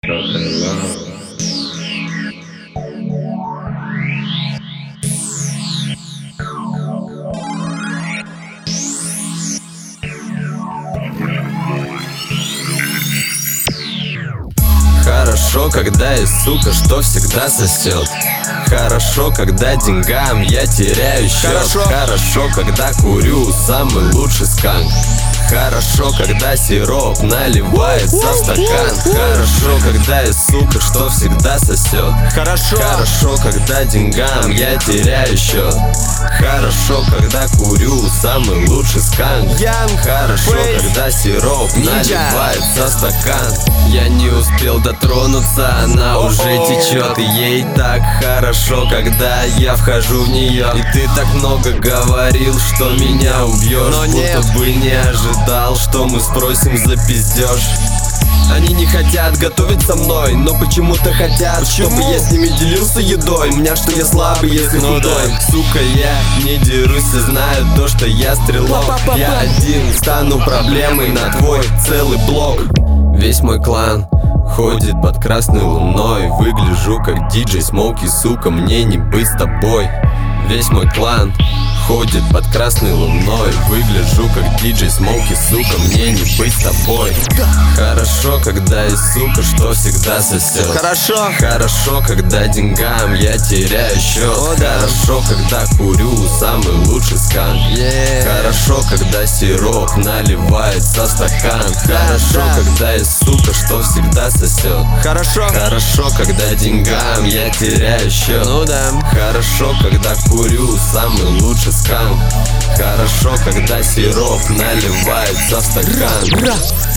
Хорошо, когда есть сука, что всегда сосет. Хорошо, когда деньгам я теряю счет. Хорошо, когда курю самый лучший сканк. Хорошо, когда сироп наливается в стакан. Хорошо, когда есть сука, что всегда сосет. Хорошо, когда деньгам я теряю счет. Хорошо, когда курю самый лучший сканк. Хорошо, когда сироп наливается в стакан. Я не успел дотронуться, она уже течет. И ей так хорошо, когда я вхожу в нее. И ты так много говорил, что меня убьешь, будто бы не ожидал, что мы спросим за пиздеж. Они не хотят готовить со мной, но почему-то хотят, чтобы я с ними делился едой. Меня что я слабый, если худой. Сука, я не дерусь, все знают то, что я стрелок. Я один стану проблемой на твой целый блок. Весь мой клан ходит под красной луной. Выгляжу как диджей Смоуки, сука, мне не быть с тобой. Весь мой клан ходит под красной луной. Выгляжу как диджей Смоуки, сука, мне не быть с тобой. Хорошо, когда есть сука, что всегда сосет. Хорошо, когда деньгам я теряю счет. Хорошо, когда курю самый лучший сканк. Хорошо, когда сироп наливается в стакан. Хорошо, когда есть сука, что всегда сосет. Хорошо, когда деньгам я теряю счет. Хорошо, когда курю самый лучший сканк. Хорошо, когда сироп наливается в стакан.